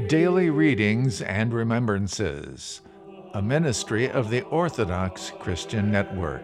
Daily Readings and Remembrances, a ministry of the Orthodox Christian Network.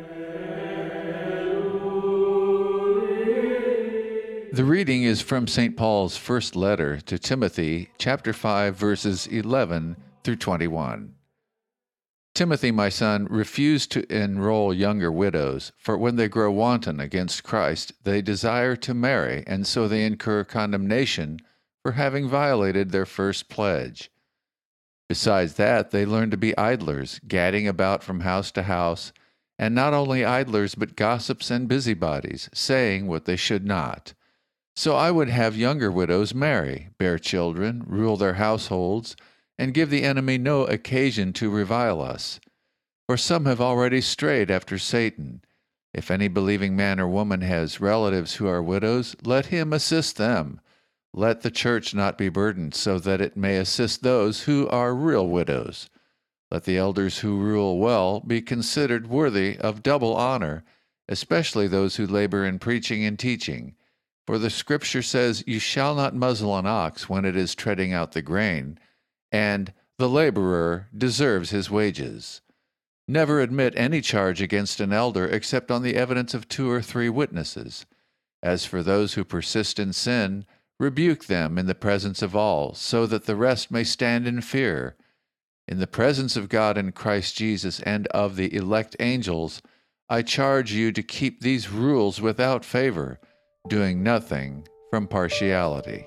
The reading is from St. Paul's first letter to Timothy, chapter 5, verses 11 through 21. Timothy, my son, refuse to enroll younger widows, for when they grow wanton against Christ, they desire to marry, and so they incur condemnation for having violated their first pledge. Besides that, they learn to be idlers, gadding about from house to house, and not only idlers, but gossips and busybodies, saying what they should not. So I would have younger widows marry, bear children, rule their households, and give the enemy no occasion to revile us. For some have already strayed after Satan. If any believing man or woman has relatives who are widows, let him assist them. Let the church not be burdened, so that it may assist those who are real widows. Let the elders who rule well be considered worthy of double honor, especially those who labor in preaching and teaching. For the Scripture says, "You shall not muzzle an ox when it is treading out the grain," and "the laborer deserves his wages." Never admit any charge against an elder except on the evidence of 2 or 3 witnesses. As for those who persist in sin, rebuke them in the presence of all, so that the rest may stand in fear. In the presence of God and Christ Jesus and of the elect angels, I charge you to keep these rules without favor, doing nothing from partiality.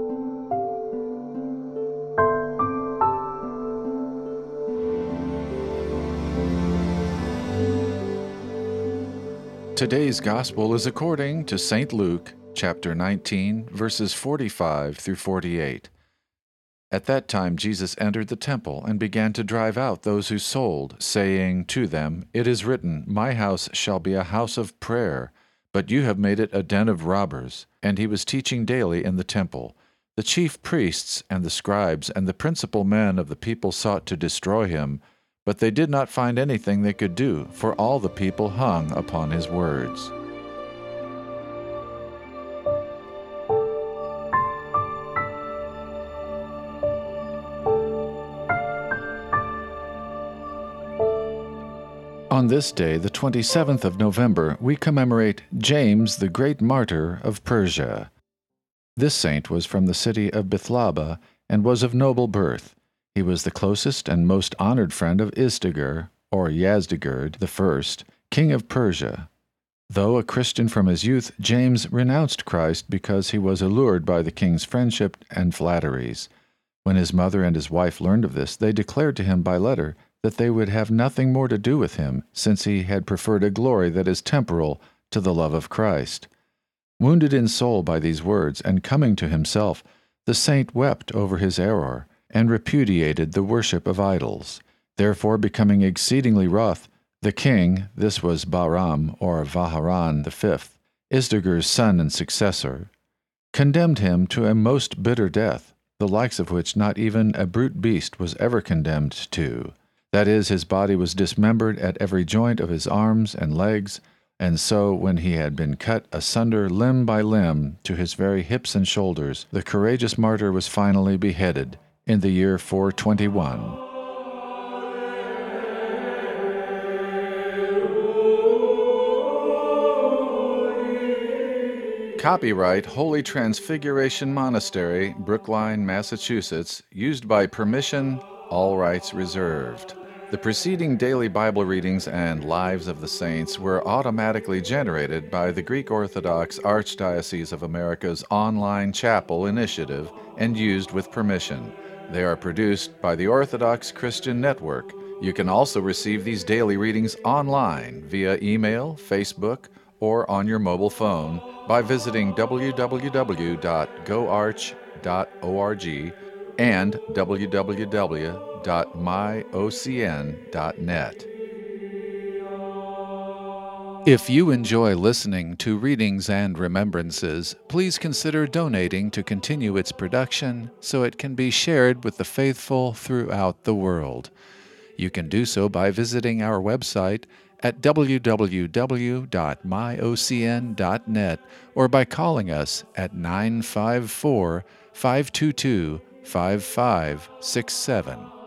Today's Gospel is according to St. Luke, chapter 19, verses 45 through 48. At that time Jesus entered the temple and began to drive out those who sold, saying to them, "It is written, 'My house shall be a house of prayer,' but you have made it a den of robbers." And he was teaching daily in the temple. The chief priests and the scribes and the principal men of the people sought to destroy him, but they did not find anything they could do, for all the people hung upon his words. On this day, the 27th of November, we commemorate James, the great martyr of Persia. This saint was from the city of Bithlaba and was of noble birth. He was the closest and most honored friend of Isdigir, or Yazdegerd I, king of Persia. Though a Christian from his youth, James renounced Christ because he was allured by the king's friendship and flatteries. When his mother and his wife learned of this, they declared to him by letter that they would have nothing more to do with him, since he had preferred a glory that is temporal to the love of Christ. Wounded in soul by these words, and coming to himself, the saint wept over his error, and repudiated the worship of idols. Therefore, becoming exceedingly wroth, the king, this was Bahram or Vaharan V, Isdigir's son and successor, condemned him to a most bitter death, the likes of which not even a brute beast was ever condemned to. That is, his body was dismembered at every joint of his arms and legs, and so, when he had been cut asunder limb by limb to his very hips and shoulders, the courageous martyr was finally beheaded in the year 421. Copyright Holy Transfiguration Monastery, Brookline, Massachusetts, used by permission, all rights reserved. The preceding daily Bible readings and Lives of the Saints were automatically generated by the Greek Orthodox Archdiocese of America's online chapel initiative and used with permission. They are produced by the Orthodox Christian Network. You can also receive these daily readings online via email, Facebook, or on your mobile phone by visiting www.goarch.org and www.myocn.net. If you enjoy listening to Readings and Remembrances, please consider donating to continue its production so it can be shared with the faithful throughout the world. You can do so by visiting our website at www.myocn.net or by calling us at 954-522-4700. 5567.